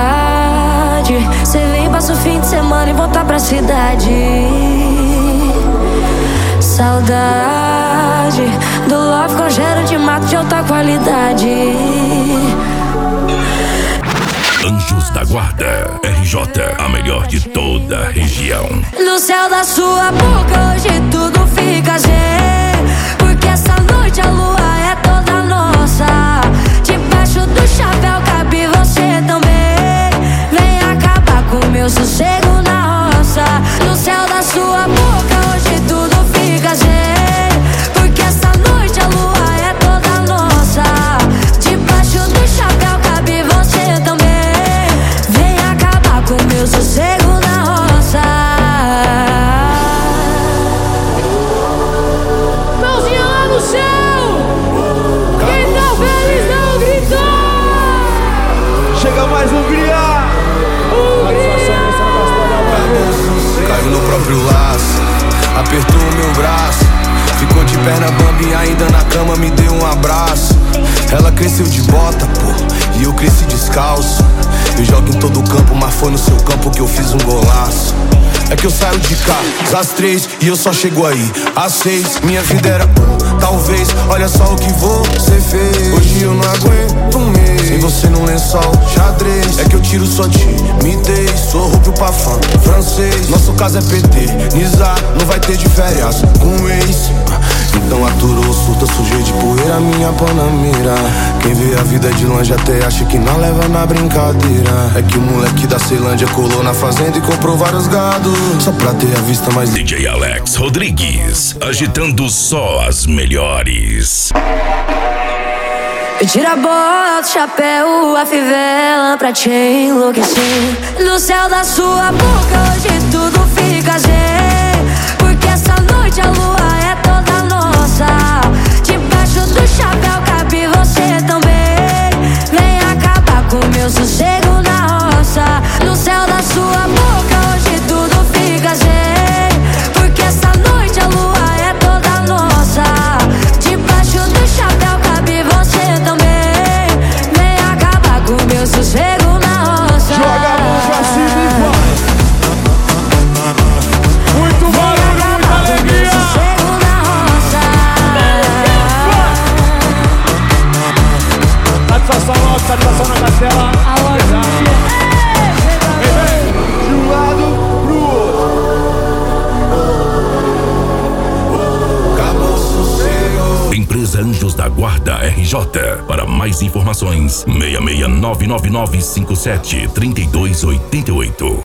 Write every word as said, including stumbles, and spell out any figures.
Cê vem, passa o fim de semana e volta pra cidade. Saudade do love com cheiro de mato de alta qualidade. Anjos da Guarda, R J, a melhor de toda a região. No céu da sua boca hoje tudo fica zen, porque essa noite a lua é toda nossa. Debaixo do chapéu cabe você também. Vem acabar com o meu sossego na roça. No céu da sua boca hoje tudo fica zen, porque essa noite a lua é toda nossa. Debaixo do chapéu cabe você também. Com meu sossego na roça. Mãozinha lá no céu. Quem tá feliz não gritou. Chega mais Hungria. Hungria. Caiu no próprio laço, apertou o meu braço. Ficou de perna bamba e ainda na cama me deu um abraço. Ela cresceu de bota, pô, e eu cresci descalço. Eu jogo em todo o campo, mas foi no seu campo que eu fiz um golaço. É que eu saio de cá às três e eu só chego aí às seis. Minha vida era um, talvez, olha só o que você fez. Hoje eu não aguento um mês sem você num lençol xadrez. É que eu tiro sua timidez, sou roubo pra fã francês. Nosso caso é P T, Nizar, não vai ter de férias com um ex. Então aturou, surta, sujei de poeira minha panamira. Quem vê a vida de longe até acha que não leva na brincadeira. É que o moleque da Ceilândia colou na fazenda e comprou vários gados, só pra ter a vista mais... D J Alex Rodrigues, agitando só as melhores. Tira a bota, o chapéu, a fivela pra te enlouquecer. No céu da sua boca hoje tudo fica zen, porque essa noite a lua é toda nossa. Debaixo do chapéu cabe você também. Vem acabar com meu sossego na roça. No céu da sua boca hoje tudo fica zen, porque essa noite a lua é toda nossa. Debaixo do chapéu cabe você também. Vem acabar com meu sossego na roça. Joga a mão pra cima e vai. Muito barulho, muita alegria. Sossego na roça. Satisfação logo, satisfação na castela. De um lado pro outro. Acabou o sossego. Empresa Anjos da Guarda R J. Para mais informações, seis seis nove nove nove cinco sete três dois oito oito.